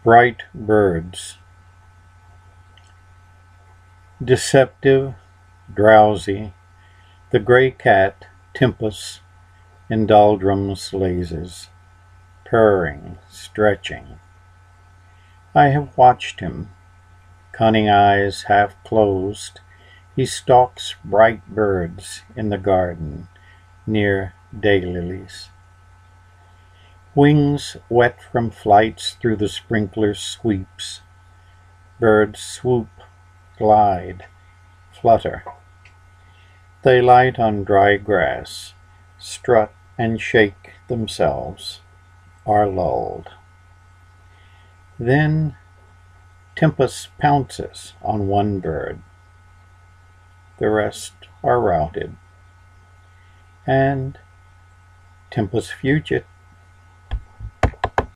Bright birds. Deceptive, drowsy, the grey cat, Tempus, in doldrums lazes, purring, stretching. I have watched him, cunning eyes half closed, he stalks bright birds in the garden near daylilies. Wings wet from flights through the sprinkler sweeps, birds swoop, glide, flutter. They light on dry grass, strut and shake themselves, are lulled. Then Tempus pounces on one bird. The rest are routed, and Tempus fugit